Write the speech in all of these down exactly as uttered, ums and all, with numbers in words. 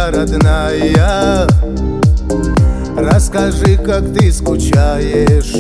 моя родная, расскажи, как ты скучаешь,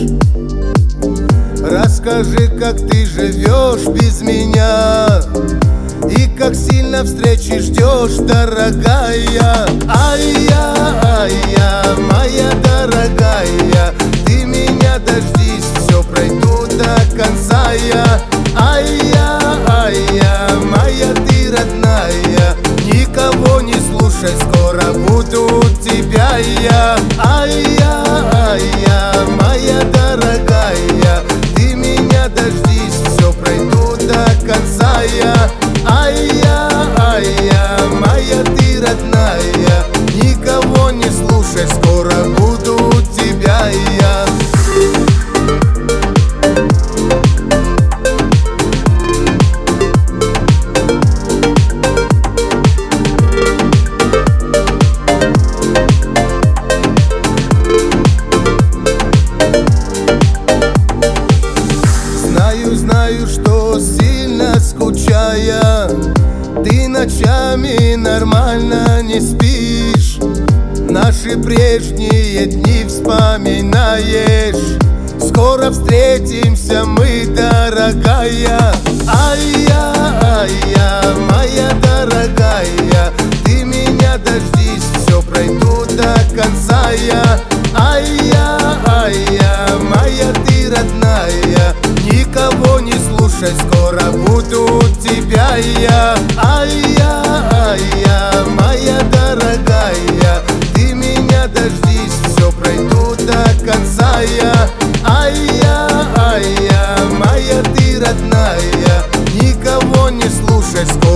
расскажи, как ты живешь без меня, и как сильно встречи ждешь, дорогая. Ай-я, ай-я, моя дорогая, ты меня дождись, все пройду до конца я. Ай-я, ай-я, моя ты родная, никого не слушай, скоро буду у тебя я. Ай-я, ай-я, моя дорогая, ты меня дождись, все пройду до конца я. Ай-я, ай-я, моя ты родная, никого не слушай, скоро буду у тебя я. Знаю, знаю, что сильно скучая, ты ночами нормально не спишь, наши прежние дни вспоминаешь. Скоро встретимся мы, дорогая. Ай-я, ай-я, моя дорогая, ты меня дождись, все пройду до конца я. Ай-я, ай-я, моя ты родная, никого не слушай, скоро буду у тебя я. Ай-я, ай-я, моя дорогая, ты меня дождись, все пройду до конца я. Ай-я, ай-я, моя ты родная, никого не слушай, скоро